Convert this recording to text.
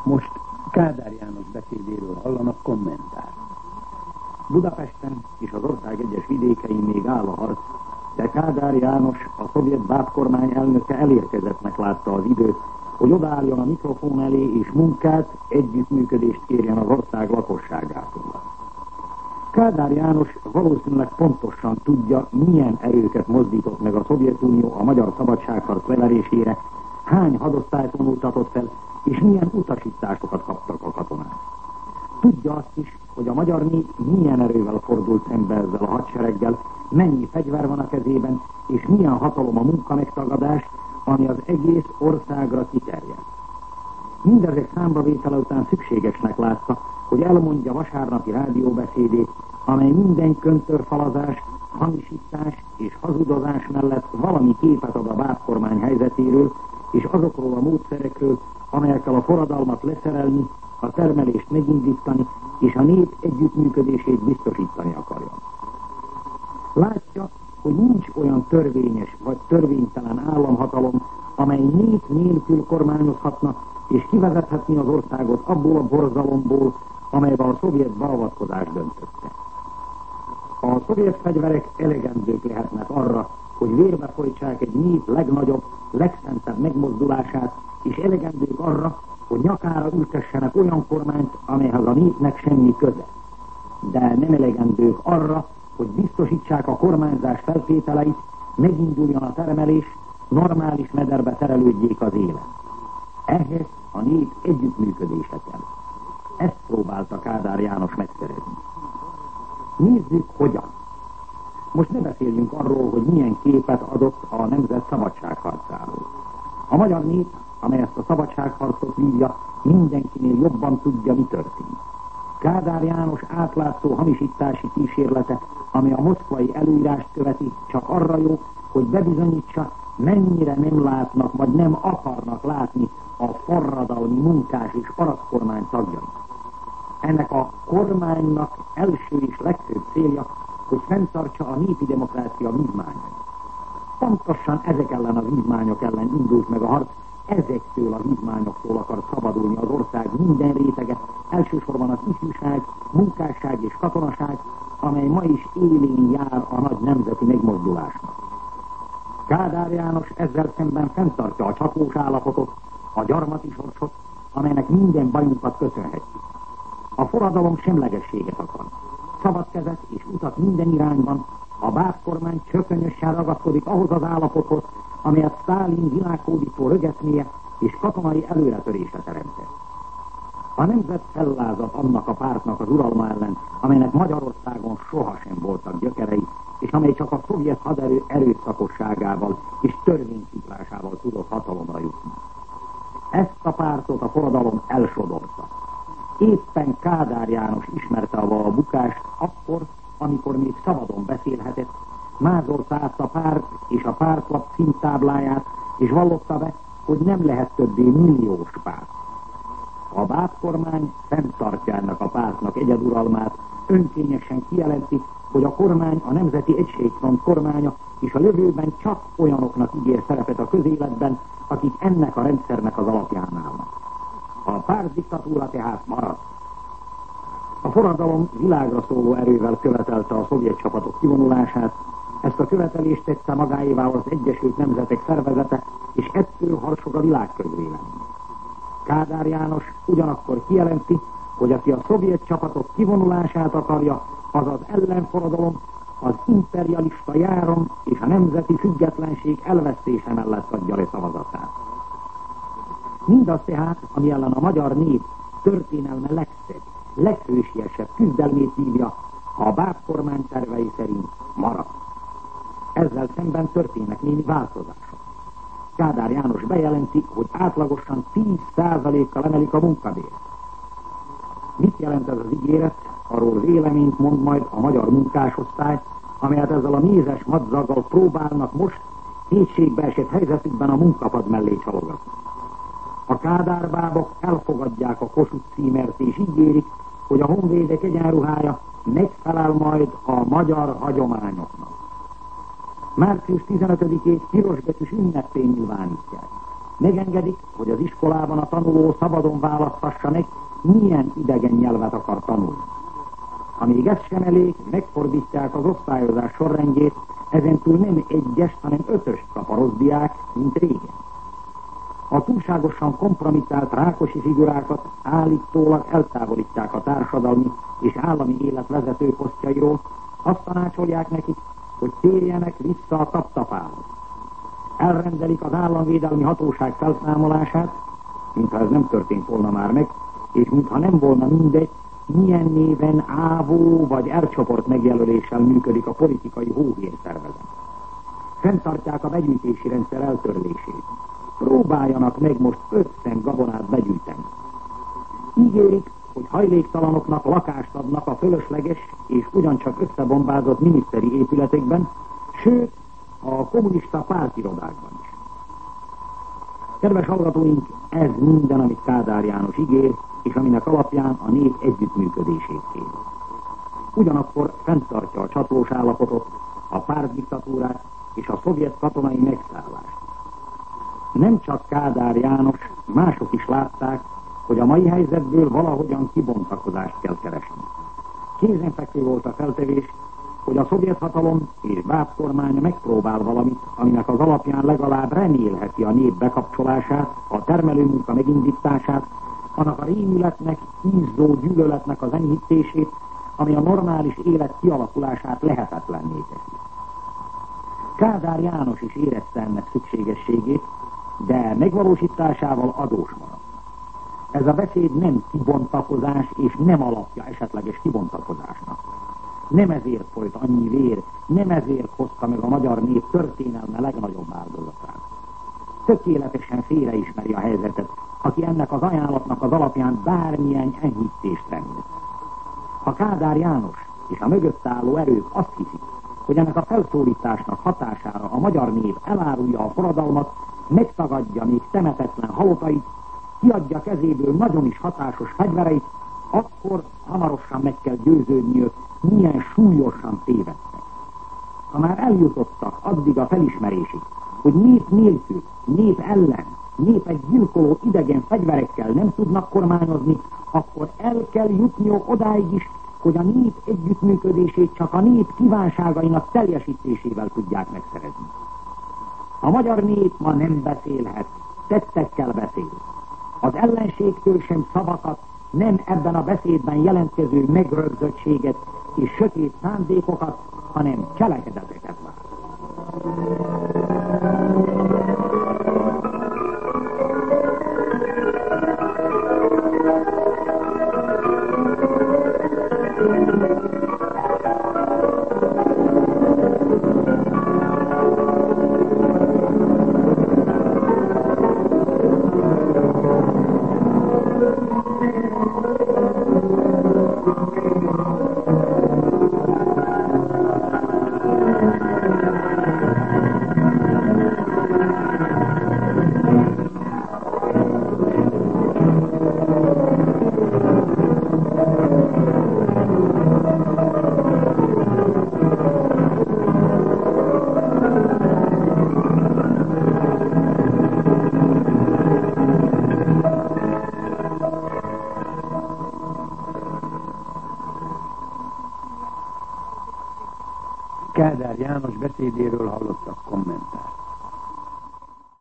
Most Kádár János beszédéről hallanak kommentár. Budapesten és az ország egyes vidékein még áll a harc, de Kádár János, a szovjet bábkormány elnöke elérkezettnek látta az időt, hogy odaálljon a mikrofon elé és munkát, együttműködést kérjen az ország lakosságától. Kádár János valószínűleg pontosan tudja, milyen erőket mozdított meg a Szovjetunió a magyar szabadságharc leverésére, hány hadosztályt vonultatott fel, és milyen utasításokat kaptak a katonák. Tudja azt is, hogy a magyar nép milyen erővel fordult szembe ezzel a hadsereggel, mennyi fegyver van a kezében, és milyen hatalom a munkamegtagadás, ami az egész országra kiterjed. Mindezek számbavétele után szükségesnek látta, hogy elmondja vasárnapi rádióbeszédét, amely minden köntörfalazás, hamisítás és hazudozás mellett valami képet ad a bábkormány helyzetéről, és azokról a módszerekről, amelyekkel a forradalmat leszerelni, a termelést megindítani, és a nép együttműködését biztosítani akarja. Látja, hogy nincs olyan törvényes vagy törvénytelen államhatalom, amely nép nélkül kormányozhatna, és kivezethetni az országot abból a borzalomból, amelybe a szovjet beavatkozás döntötte. A szovjet fegyverek elegendők lehetnek arra, hogy vérbe folytsák egy nép legnagyobb, legszentebb megmozdulását, és elegendők arra, hogy nyakára ültessenek olyan kormányt, amelyhez a népnek semmi köze. De nem elegendők arra, hogy biztosítsák a kormányzás feltételeit, meginduljon a termelés, normális mederbe terelődjék az élet. Ehhez a nép együttműködése kell. Ezt próbálta Kádár János megszerezni. Nézzük, hogyan. Most ne beszéljünk arról, hogy milyen képet adott a nemzet szabadságharcáról. A magyar nép, amely ezt a szabadságharcot vívja, mindenkinél jobban tudja, mi történt. Kádár János átlátszó hamisítási kísérlete, ami a moszkvai előírást követi, csak arra jó, hogy bebizonyítsa, mennyire nem látnak, vagy nem akarnak látni a forradalmi munkás és parasztkormány tagjai. Ennek a kormánynak első és legfőbb célja, hogy fenntartsa a népi demokrácia vívmányait. Pontosan ezek ellen a vívmányok ellen indult meg a harc, ezektől a vívmányoktól akar szabadulni az ország minden rétege, elsősorban az ifjúság, munkásság és katonaság, amely ma is élén jár a nagy nemzeti megmozdulásnak. Kádár János ezzel szemben fenntartja a csapós állapotot, a gyarmati sorsot, amelynek minden bajunkat köszönhetjük. A forradalom semlegességet akar. Szabad kezet és utat minden irányban, a bábkormány csökönyösen ragaszkodik ahhoz az állapothoz, amelyet Sztálin világhódító rögeszméje és katonai előretörése teremtett. A nemzet fellázad annak a pártnak az uralma ellen, amelynek Magyarországon sohasem voltak gyökerei, és amely csak a szovjet haderő erőszakosságával és törvénykiplásával tudott hatalomra jutni. Ezt a pártot a forradalom elsodorta. Éppen Kádár János ismerte a bukást akkor, amikor még szabadon beszélhetett, mázolta át a párt és a pártlap címtábláját, és vallotta be, hogy nem lehet többé milliós párt. A bábkormány fenntartja ennek a pártnak egyeduralmát, önkényesen kijelenti, hogy a kormány a Nemzeti Egységfront kormánya, és a jövőben csak olyanoknak ígér szerepet a közéletben, akik ennek a rendszernek az alapján állnak. A pártdiktatúra tehát marad. A forradalom világra szóló erővel követelte a szovjet csapatok kivonulását, ezt a követelést tette magáévá az Egyesült Nemzetek Szervezete, és ettől harsog a világközvélemény. Kádár János ugyanakkor kijelenti, hogy aki a szovjet csapatok kivonulását akarja, az az ellenforradalom, az imperialista járom és a nemzeti függetlenség elvesztése mellett adja le szavazatát. Mindaz tehát, ami ellen a magyar nép történelme legszebb, leghősiesebb küzdelmét vívja, a bábkormány tervei szerint marad. Ezzel szemben történnek némi változások. Kádár János bejelenti, hogy átlagosan 10%-kal emelik a munkabért. Mit jelent ez az ígéret? Arról véleményt mond majd a magyar munkásosztály, amelyet ezzel a mézes madzaggal próbálnak most kétségbe esett helyzetükben a munkapad mellé csalogatni. A kádárbábok elfogadják a Kossuth címert és ígérik, hogy a honvédek egyenruhája megfelel majd a magyar hagyományoknak. Március 15-ét pirosbetűs ünnepé nyilvánítják. Megengedik, hogy az iskolában a tanuló szabadon választhassa meg, milyen idegen nyelvet akar tanulni. Ha még ez sem elég, megfordítják az osztályozás sorrendjét, ezentúl nem egyest, hanem ötöst kap a rossz diák, mint régen. A túlságosan kompromittált Rákosi figurákat állítólag eltávolítják a társadalmi és állami élet vezető posztjairól, azt tanácsolják nekik, hogy térjenek vissza a taptapához. Elrendelik az államvédelmi hatóság felszámolását, mintha ez nem történt volna már meg, és mintha nem volna mindegy, milyen néven ávó vagy R-csoport megjelöléssel működik a politikai hóhérszervezet. Fenntartják a begyűjtési rendszer eltörlését. Próbáljanak meg most 5 cent gabonát begyűjteni. Ígérik, hogy hajléktalanoknak lakást adnak a fölösleges és ugyancsak összebombázott miniszteri épületekben, sőt, a kommunista pártirodákban is. Kedves hallgatóink, ez minden, amit Kádár János ígér, és aminek alapján a nép együttműködését kér. Ugyanakkor fenntartja a csatlós állapotot, a pártdiktatúrát és a szovjet katonai megszállást. Nem csak Kádár János, mások is látták, hogy a mai helyzetből valahogyan kibontakozást kell keresni. Kézenfekvő volt a feltevés, hogy a szovjet hatalom és Báb kormány megpróbál valamit, aminek az alapján legalább remélheti a nép bekapcsolását, a termelőmunka megindítását, annak a rémületnek, ízzó gyűlöletnek az enyhítését, ami a normális élet kialakulását lehetetlenné teszi. Kádár János is érezte ennek szükségességét, de megvalósításával adós maradt. Ez a beszéd nem kibontakozás és nem alapja esetleges kibontakozásnak. Nem ezért folyt annyi vér, nem ezért hozta meg a magyar nép történelme legnagyobb áldozatát. Tökéletesen félreismeri a helyzetet, aki ennek az ajánlatnak az alapján bármilyen enyhítést remél. Ha Kádár János és a mögött álló erők azt hiszik, hogy ennek a felszólításnak hatására a magyar nép elárulja a forradalmat, megtagadja még temetetlen halottait, kiadja kezéből nagyon is hatásos fegyvereit, akkor hamarosan meg kell győződniük, milyen súlyosan tévedtek. Ha már eljutottak addig a felismerésig, hogy nép nélkül, nép ellen, népet gyilkoló idegen fegyverekkel nem tudnak kormányozni, akkor el kell jutniuk odáig is, hogy a nép együttműködését csak a nép kívánságainak teljesítésével tudják megszerezni. A magyar nép ma nem beszélhet, tettekkel beszél. Az ellenségtől sem szavakat, nem ebben a beszédben jelentkező megrögzöttséget és sötét szándékokat, hanem cselekedeteket vár. Kádár János beszédéről hallottak kommentárt.